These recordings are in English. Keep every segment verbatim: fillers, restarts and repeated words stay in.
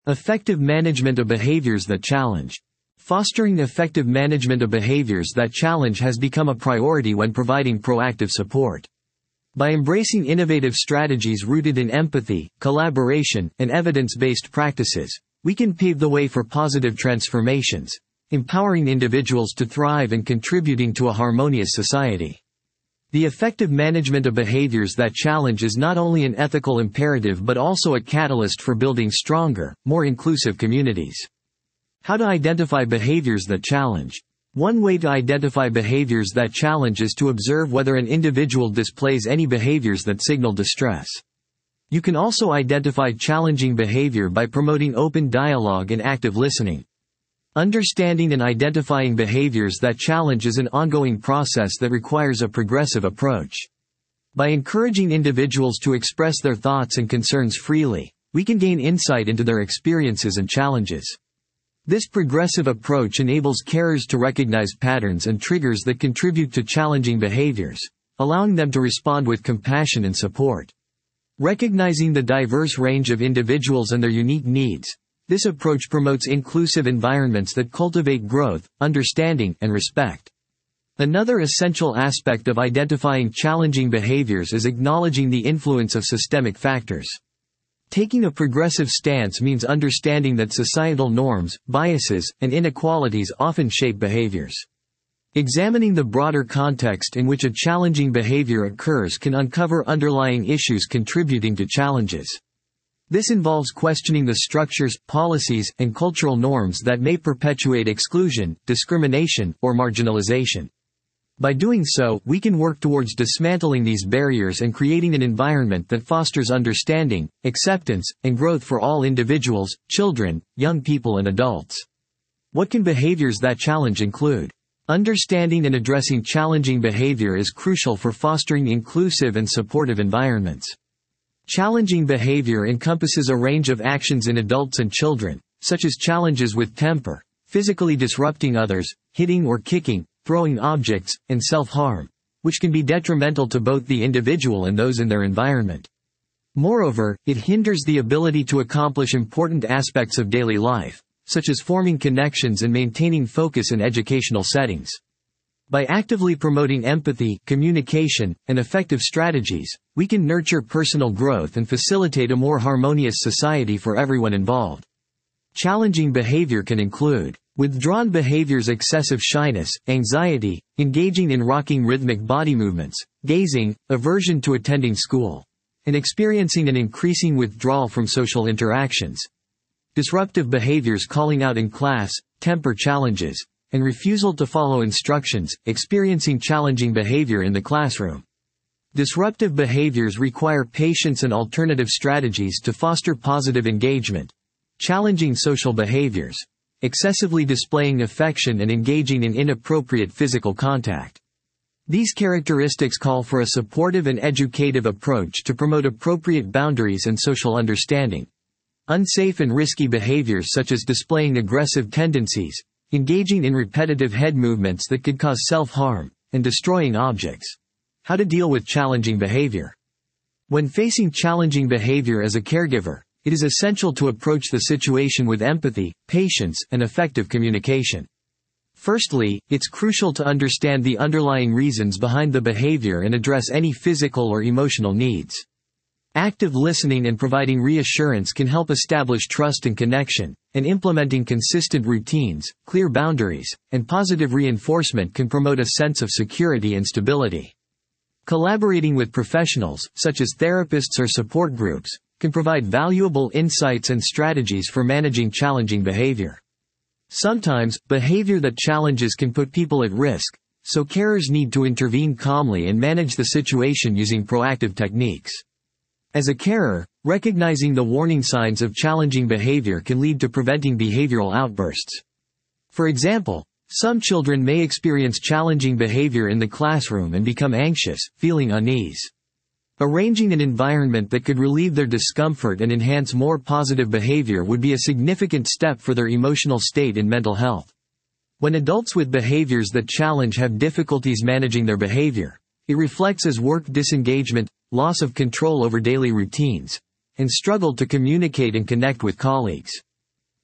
Effective management of behaviors that challenge. Fostering effective management of behaviors that challenge has become a priority when providing proactive support. By embracing innovative strategies rooted in empathy, collaboration, and evidence-based practices, we can pave the way for positive transformations, empowering individuals to thrive and contributing to a harmonious society. The effective management of behaviors that challenge is not only an ethical imperative but also a catalyst for building stronger, more inclusive communities. How to identify behaviors that challenge. One way to identify behaviors that challenge is to observe whether an individual displays any behaviors that signal distress. You can also identify challenging behavior by promoting open dialogue and active listening. Understanding and identifying behaviors that challenge is an ongoing process that requires a progressive approach. By encouraging individuals to express their thoughts and concerns freely, we can gain insight into their experiences and challenges. This progressive approach enables carers to recognize patterns and triggers that contribute to challenging behaviors, allowing them to respond with compassion and support. Recognizing the diverse range of individuals and their unique needs, this approach promotes inclusive environments that cultivate growth, understanding, and respect. Another essential aspect of identifying challenging behaviors is acknowledging the influence of systemic factors. Taking a progressive stance means understanding that societal norms, biases, and inequalities often shape behaviors. Examining the broader context in which a challenging behavior occurs can uncover underlying issues contributing to challenges. This involves questioning the structures, policies, and cultural norms that may perpetuate exclusion, discrimination, or marginalization. By doing so, we can work towards dismantling these barriers and creating an environment that fosters understanding, acceptance, and growth for all individuals, children, young people, and adults. What can behaviors that challenge include? Understanding and addressing challenging behavior is crucial for fostering inclusive and supportive environments. Challenging behavior encompasses a range of actions in adults and children, such as challenges with temper, physically disrupting others, hitting or kicking, throwing objects, and self-harm, which can be detrimental to both the individual and those in their environment. Moreover, it hinders the ability to accomplish important aspects of daily life, such as forming connections and maintaining focus in educational settings. By actively promoting empathy, communication, and effective strategies, we can nurture personal growth and facilitate a more harmonious society for everyone involved. Challenging behavior can include withdrawn behaviors, excessive shyness, anxiety, engaging in rocking rhythmic body movements, gazing, aversion to attending school, and experiencing an increasing withdrawal from social interactions. Disruptive behaviors, calling out in class, temper challenges, and refusal to follow instructions, experiencing challenging behavior in the classroom. Disruptive behaviors require patience and alternative strategies to foster positive engagement. Challenging social behaviors, excessively displaying affection and engaging in inappropriate physical contact. These characteristics call for a supportive and educative approach to promote appropriate boundaries and social understanding. Unsafe and risky behaviors, such as displaying aggressive tendencies, engaging in repetitive head movements that could cause self-harm, and destroying objects. How to deal with challenging behavior. When facing challenging behavior as a caregiver, it is essential to approach the situation with empathy, patience, and effective communication. Firstly, it's crucial to understand the underlying reasons behind the behavior and address any physical or emotional needs. Active listening and providing reassurance can help establish trust and connection, and implementing consistent routines, clear boundaries, and positive reinforcement can promote a sense of security and stability. Collaborating with professionals, such as therapists or support groups, can provide valuable insights and strategies for managing challenging behavior. Sometimes, behavior that challenges can put people at risk, so carers need to intervene calmly and manage the situation using proactive techniques. As a carer, recognizing the warning signs of challenging behavior can lead to preventing behavioral outbursts. For example, some children may experience challenging behavior in the classroom and become anxious, feeling unease. Arranging an environment that could relieve their discomfort and enhance more positive behavior would be a significant step for their emotional state and mental health. When adults with behaviors that challenge have difficulties managing their behavior, it reflects as work disengagement, loss of control over daily routines, and struggle to communicate and connect with colleagues.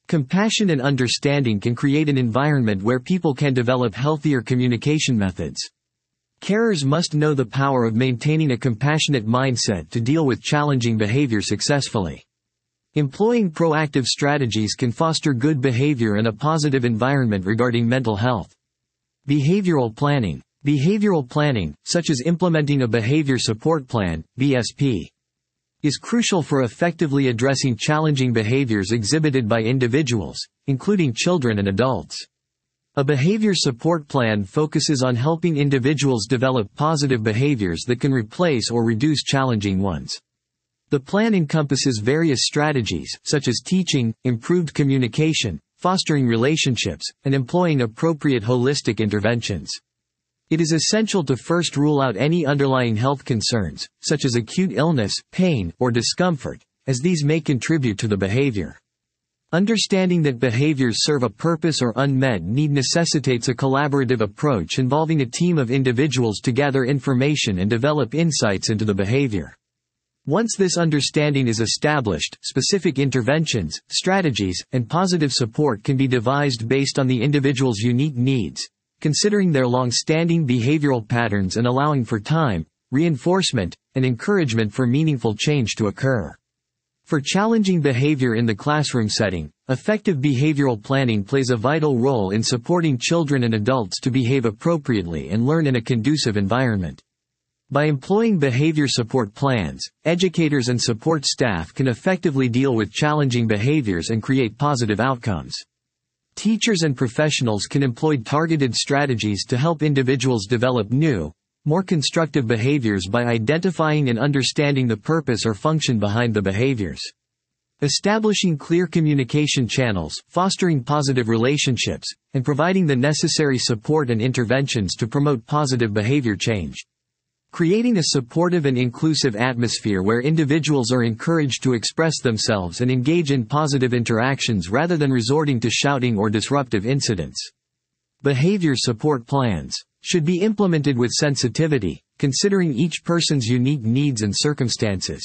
Compassion and understanding can create an environment where people can develop healthier communication methods. Carers must know the power of maintaining a compassionate mindset to deal with challenging behavior successfully. Employing proactive strategies can foster good behavior and a positive environment regarding mental health. Behavioral planning. Behavioral planning, such as implementing a behavior support plan, B S P, is crucial for effectively addressing challenging behaviors exhibited by individuals, including children and adults. A behavior support plan focuses on helping individuals develop positive behaviors that can replace or reduce challenging ones. The plan encompasses various strategies, such as teaching, improved communication, fostering relationships, and employing appropriate holistic interventions. It is essential to first rule out any underlying health concerns, such as acute illness, pain, or discomfort, as these may contribute to the behavior. Understanding that behaviors serve a purpose or unmet need necessitates a collaborative approach involving a team of individuals to gather information and develop insights into the behavior. Once this understanding is established, specific interventions, strategies, and positive support can be devised based on the individual's unique needs, considering their long-standing behavioral patterns and allowing for time, reinforcement, and encouragement for meaningful change to occur. For challenging behavior in the classroom setting, effective behavioral planning plays a vital role in supporting children and adults to behave appropriately and learn in a conducive environment. By employing behavior support plans, educators and support staff can effectively deal with challenging behaviors and create positive outcomes. Teachers and professionals can employ targeted strategies to help individuals develop new, more constructive behaviors by identifying and understanding the purpose or function behind the behaviors. Establishing clear communication channels, fostering positive relationships, and providing the necessary support and interventions to promote positive behavior change. Creating a supportive and inclusive atmosphere where individuals are encouraged to express themselves and engage in positive interactions rather than resorting to shouting or disruptive incidents. Behavior support plans should be implemented with sensitivity, considering each person's unique needs and circumstances.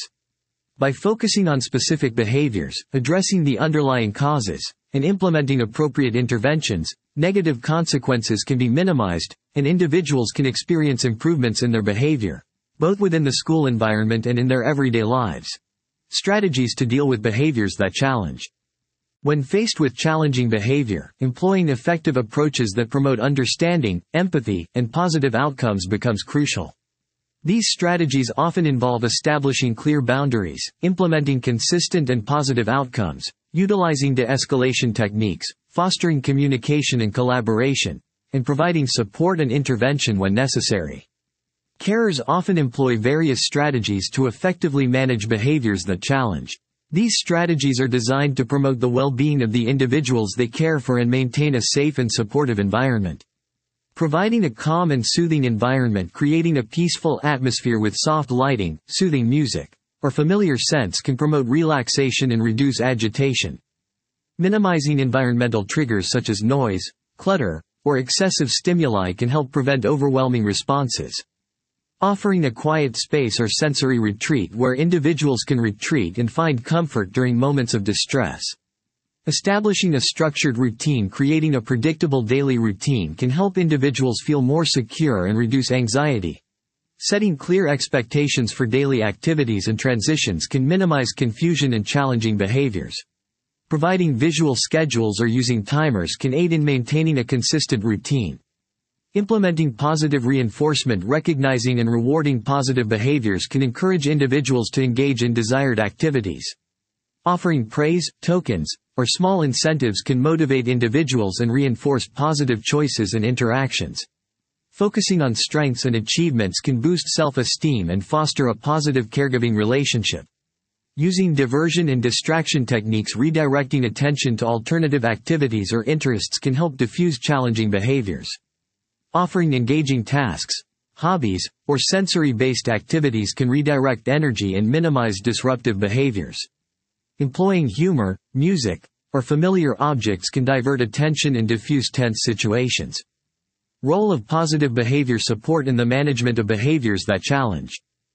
By focusing on specific behaviors, addressing the underlying causes, and implementing appropriate interventions, negative consequences can be minimized, and individuals can experience improvements in their behavior, both within the school environment and in their everyday lives. Strategies to deal with behaviors that challenge. When faced with challenging behavior, employing effective approaches that promote understanding, empathy, and positive outcomes becomes crucial. These strategies often involve establishing clear boundaries, implementing consistent and positive outcomes, utilizing de-escalation techniques, fostering communication and collaboration, and providing support and intervention when necessary. Carers often employ various strategies to effectively manage behaviors that challenge. These strategies are designed to promote the well-being of the individuals they care for and maintain a safe and supportive environment. Providing a calm and soothing environment, creating a peaceful atmosphere with soft lighting, soothing music, or familiar scents can promote relaxation and reduce agitation. Minimizing environmental triggers such as noise, clutter, or excessive stimuli can help prevent overwhelming responses. Offering a quiet space or sensory retreat where individuals can retreat and find comfort during moments of distress. Establishing a structured routine, creating a predictable daily routine can help individuals feel more secure and reduce anxiety. Setting clear expectations for daily activities and transitions can minimize confusion and challenging behaviors. Providing visual schedules or using timers can aid in maintaining a consistent routine. Implementing positive reinforcement, recognizing and rewarding positive behaviors can encourage individuals to engage in desired activities. Offering praise, tokens, or small incentives can motivate individuals and reinforce positive choices and interactions. Focusing on strengths and achievements can boost self-esteem and foster a positive caregiving relationship. Using diversion and distraction techniques, redirecting attention to alternative activities or interests can help diffuse challenging behaviors. Offering engaging tasks, hobbies, or sensory-based activities can redirect energy and minimize disruptive behaviors. Employing humor, music, or familiar objects can divert attention and diffuse tense situations. Role of positive behavior support in the management of behaviors that challenge.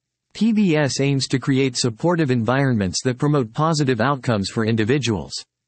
P B S aims to create supportive environments that promote positive outcomes for individuals.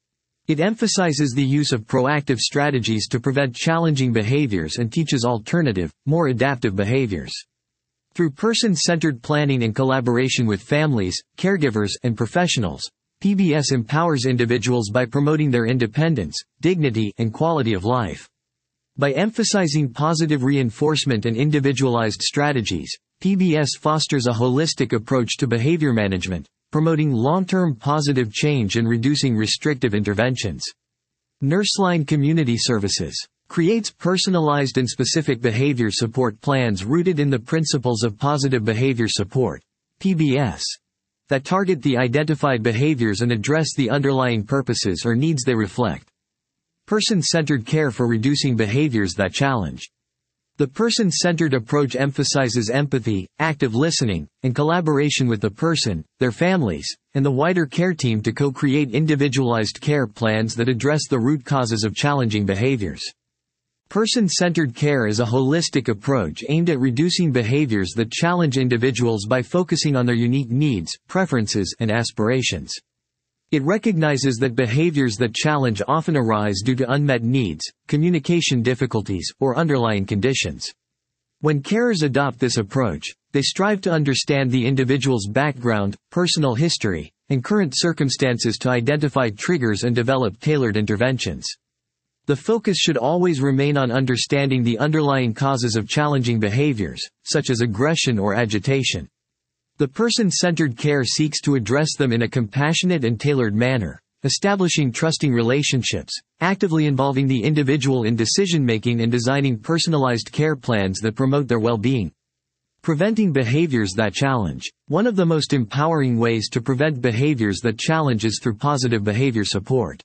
It emphasizes the use of proactive strategies to prevent challenging behaviors and teaches alternative, more adaptive behaviors. Through person-centered planning and collaboration with families, caregivers, and professionals, P B S empowers individuals by promoting their independence, dignity, and quality of life. By emphasizing positive reinforcement and individualized strategies, P B S fosters a holistic approach to behavior management, promoting long-term positive change and reducing restrictive interventions. Nurseline Community Services creates personalized and specific behavior support plans rooted in the principles of positive behavior support, P B S, that target the identified behaviors and address the underlying purposes or needs they reflect. Person-centered care for reducing behaviors that challenge. The person-centered approach emphasizes empathy, active listening, and collaboration with the person, their families, and the wider care team to co-create individualized care plans that address the root causes of challenging behaviors. Person-centered care is a holistic approach aimed at reducing behaviors that challenge individuals by focusing on their unique needs, preferences, and aspirations. It recognizes that behaviors that challenge often arise due to unmet needs, communication difficulties, or underlying conditions. When carers adopt this approach, they strive to understand the individual's background, personal history, and current circumstances to identify triggers and develop tailored interventions. The focus should always remain on understanding the underlying causes of challenging behaviors, such as aggression or agitation. The person-centered care seeks to address them in a compassionate and tailored manner, establishing trusting relationships, actively involving the individual in decision-making and designing personalized care plans that promote their well-being. Preventing behaviors that challenge. One of the most empowering ways to prevent behaviors that challenge is through positive behavior support.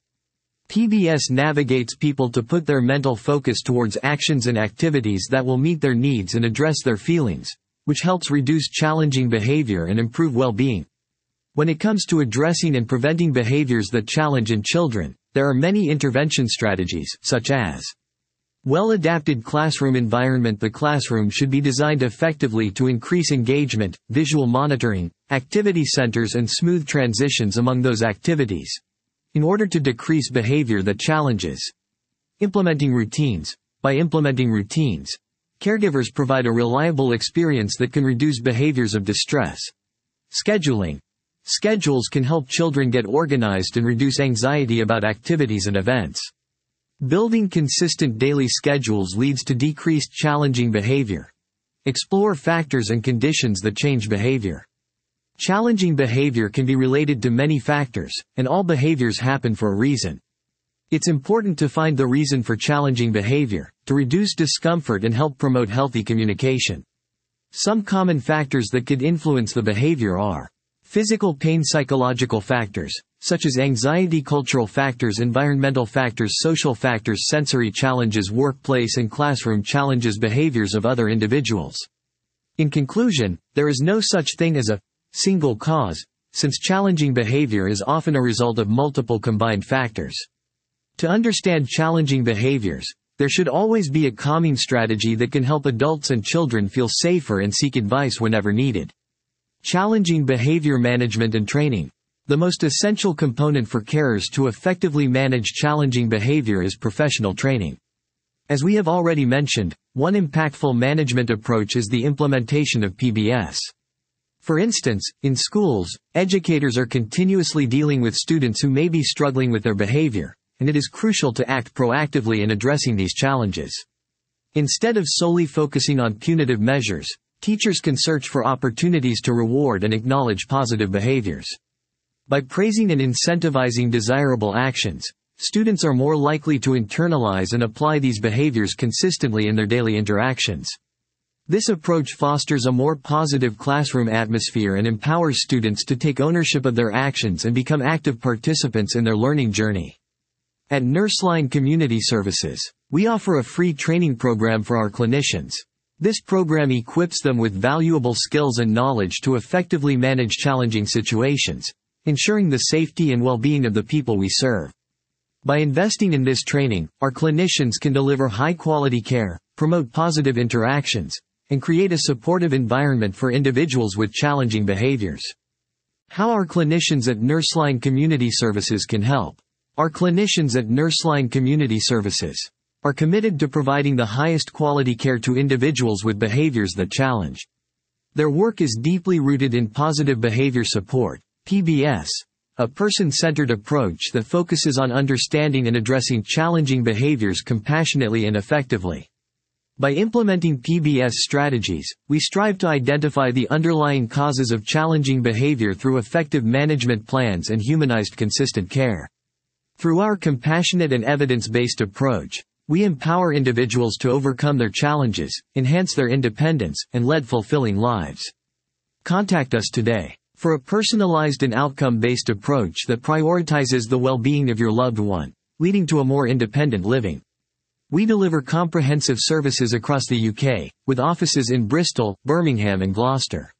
P B S navigates people to put their mental focus towards actions and activities that will meet their needs and address their feelings, which helps reduce challenging behavior and improve well-being. When it comes to addressing and preventing behaviors that challenge in children, there are many intervention strategies, such as well-adapted classroom environment. The classroom should be designed effectively to increase engagement, visual monitoring, activity centers, and smooth transitions among those activities, in order to decrease behavior that challenges. Implementing routines. By implementing routines, caregivers provide a reliable experience that can reduce behaviors of distress. Scheduling. Schedules can help children get organized and reduce anxiety about activities and events. Building consistent daily schedules leads to decreased challenging behavior. Explore factors and conditions that change behavior. Challenging behavior can be related to many factors, and all behaviors happen for a reason. It's important to find the reason for challenging behavior, to reduce discomfort and help promote healthy communication. Some common factors that could influence the behavior are physical pain, psychological factors, such as anxiety, cultural factors, environmental factors, social factors, sensory challenges, workplace and classroom challenges, behaviors of other individuals. In conclusion, there is no such thing as a single cause, since challenging behavior is often a result of multiple combined factors. To understand challenging behaviors, there should always be a calming strategy that can help adults and children feel safer and seek advice whenever needed. Challenging behavior management and training. The most essential component for carers to effectively manage challenging behavior is professional training. As we have already mentioned, one impactful management approach is the implementation of P B S. For instance, in schools, educators are continuously dealing with students who may be struggling with their behavior, and it is crucial to act proactively in addressing these challenges. Instead of solely focusing on punitive measures, teachers can search for opportunities to reward and acknowledge positive behaviors. By praising and incentivizing desirable actions, students are more likely to internalize and apply these behaviors consistently in their daily interactions. This approach fosters a more positive classroom atmosphere and empowers students to take ownership of their actions and become active participants in their learning journey. At Nurseline Community Services, we offer a free training program for our clinicians. This program equips them with valuable skills and knowledge to effectively manage challenging situations, ensuring the safety and well-being of the people we serve. By investing in this training, our clinicians can deliver high-quality care, promote positive interactions, and create a supportive environment for individuals with challenging behaviors. How our clinicians at Nurseline Community Services can help. Our clinicians at Nurseline Community Services are committed to providing the highest quality care to individuals with behaviors that challenge. Their work is deeply rooted in positive behavior support, P B S, a person-centered approach that focuses on understanding and addressing challenging behaviors compassionately and effectively. By implementing P B S strategies, we strive to identify the underlying causes of challenging behavior through effective management plans and humanized consistent care. Through our compassionate and evidence-based approach, we empower individuals to overcome their challenges, enhance their independence, and lead fulfilling lives. Contact us today for a personalized and outcome-based approach that prioritizes the well-being of your loved one, leading to a more independent living. We deliver comprehensive services across the U K, with offices in Bristol, Birmingham and Gloucester.